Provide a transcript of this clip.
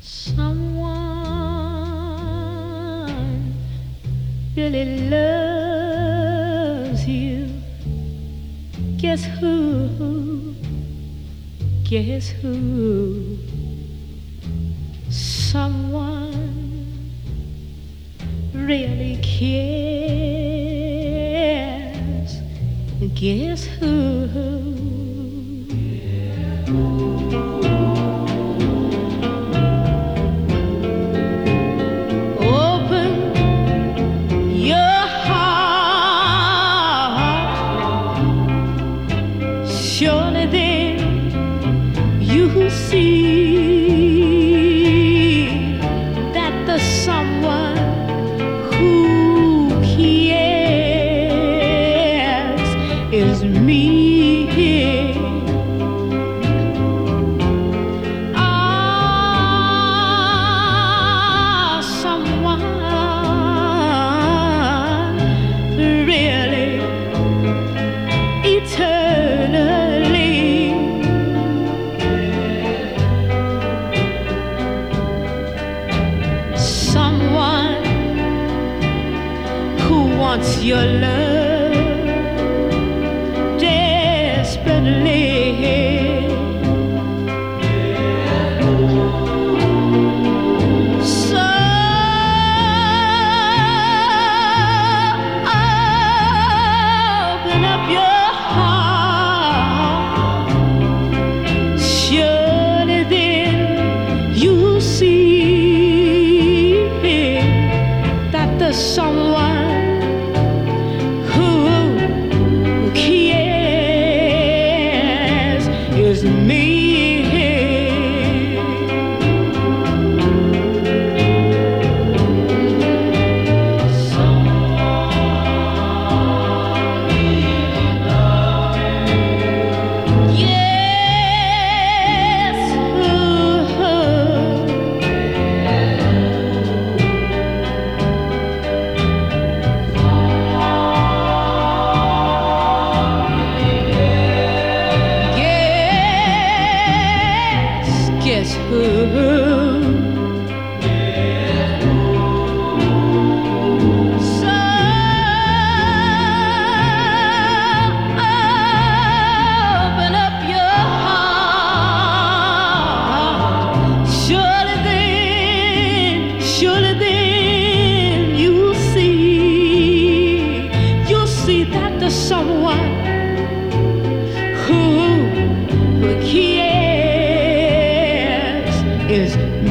Someone really loves you. Guess who? Guess who? Someone really cares. Guess who? Surely then you see that the someone who cares is me. Ah, someone really eternally. Someone who wants your love desperately. So open up your heart. Surely then you see that the someone who cares is me. Guess who? So open up your heart. Surely then you'll see that the someone who cares is